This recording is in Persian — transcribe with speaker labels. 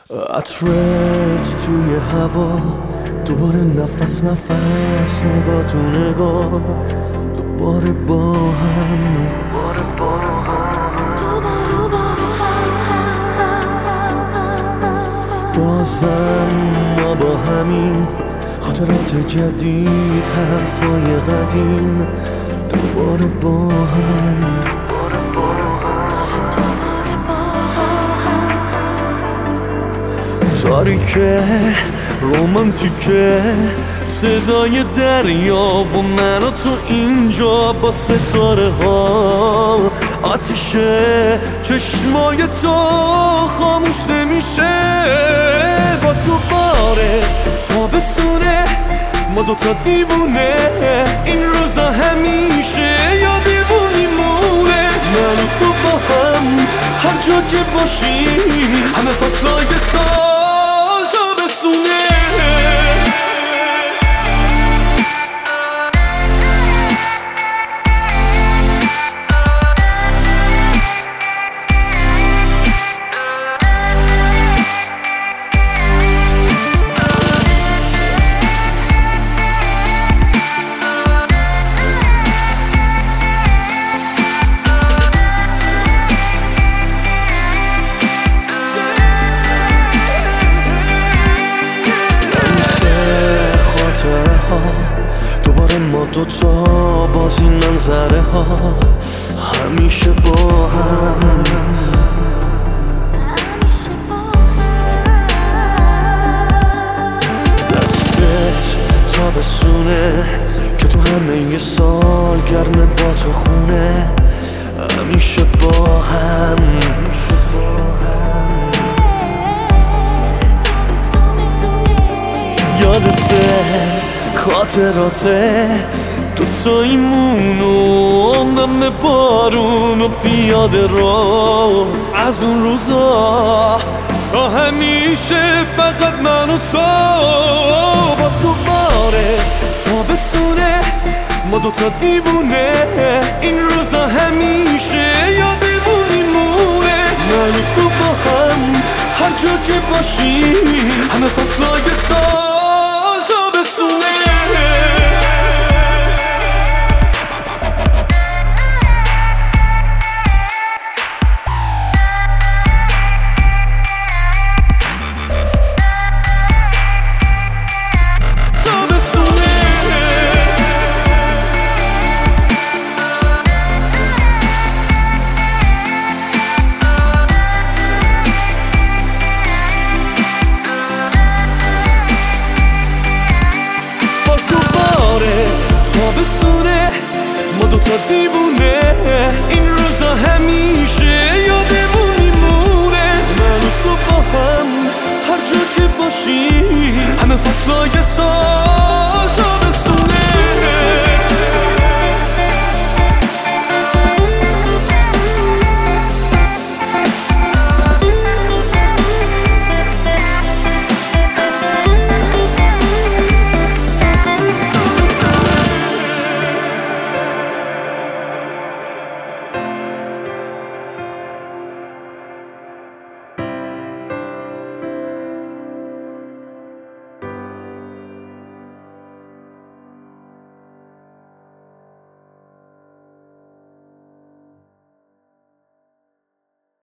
Speaker 1: عطرت توی هوا، دوباره نفس نگاه تو نگاه، دوباره با هم بازم ما با همین خاطرات جدید، حرفای قدیم، دوباره با هم تاریکه رومانتیکه، صدای دریا و من و تو اینجا با ستاره ها، آتیشه چشمای تو خاموش نمیشه، با دوباره تابستونه، ما دوتا دیوونه، این روزا همیشه یادمون میمونه، من و تو با هم هر جا که باشی، همه فصلای سال تابستونه. دوباره ما دوتا باز این منظره ها، همیشه با هم دستت تابستونه که تو همه سال گرمه با تو خونه، همیشه با هم یادته خاطراته دوتاییمون و نم بارون و پیاده رو، از اون روزا تا همیشه فقط من و تو، باز دوباره تابستونه، ما دوتا دیوونه، این روزا همیشه یادمون میمونه، من و تو با هم هر جا که باشی، همه فصلای سال تابستونه. تابستونه، ما دوتا دیوونه، این